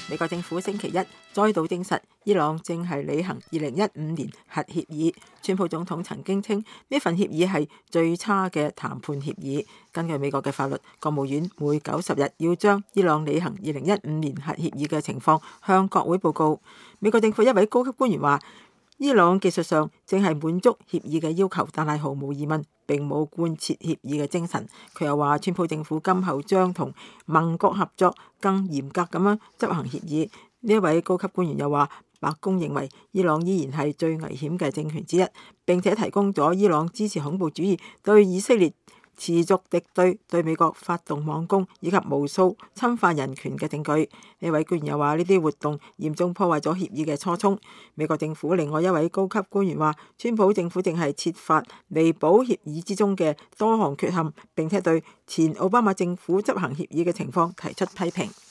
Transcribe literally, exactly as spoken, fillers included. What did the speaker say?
美國政府星期一再度證實，伊朗正係履行二零一五年核協議。川普總統曾經稱呢份協議係最差嘅談判協議。根據美國嘅法律，國務院每九十日要將伊朗履行二零一五年核協議嘅情況向國會報告。美國政府一位高級官員話，伊朗技術上正係滿足協議嘅要求，但係毫無疑問並冇貫徹協議嘅精神。佢又話，川普政府今後將同盟國合作，更嚴格咁樣執行協議。呢一位高級官員又話，白宮認為伊朗依然係最危險嘅政權之一，並且提供咗伊朗支持恐怖主義、對以色列持續敵對、對美國發動網攻以及無數侵犯人權嘅證據。呢位官員又話，呢啲活動嚴重破壞咗協議嘅初衷。美國政府另外一位高級官員話，川普政府正係設法彌補協議之中嘅多項缺陷，並且對前奧巴馬政府執行協議嘅情況提出批評。